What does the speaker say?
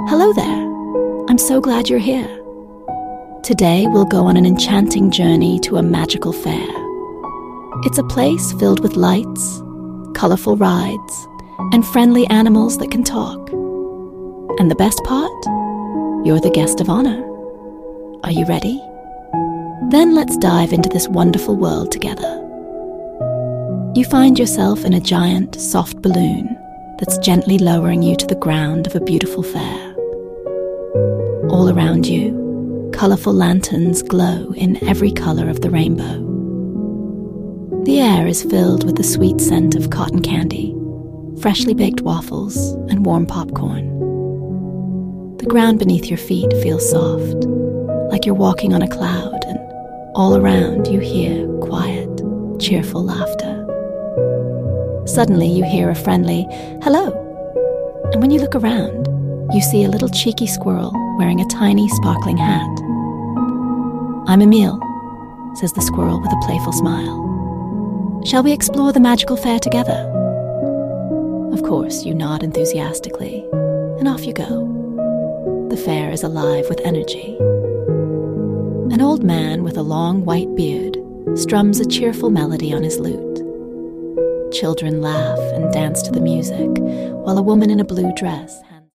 Hello there. I'm so glad you're here. Today we'll go on an enchanting journey to a magical fair. It's a place filled with lights, colorful rides, and friendly animals that can talk. And the best part? You're the guest of honor. Are you ready? Then let's dive into this wonderful world together. You find yourself in a giant, soft balloon that's gently lowering you to the ground of a beautiful fair. All around you, colorful lanterns glow in every color of the rainbow. The air is filled with the sweet scent of cotton candy, freshly baked waffles, and warm popcorn. The ground beneath your feet feels soft, like you're walking on a cloud, and all around you hear quiet, cheerful laughter. Suddenly you hear a friendly, "Hello," and when you look around, you see a little cheeky squirrel wearing a tiny, sparkling hat. "I'm Emile," says the squirrel with a playful smile. "Shall we explore the magical fair together?" Of course, you nod enthusiastically, and off you go. The fair is alive with energy. An old man with a long white beard strums a cheerful melody on his lute. Children laugh and dance to the music, while a woman in a blue dress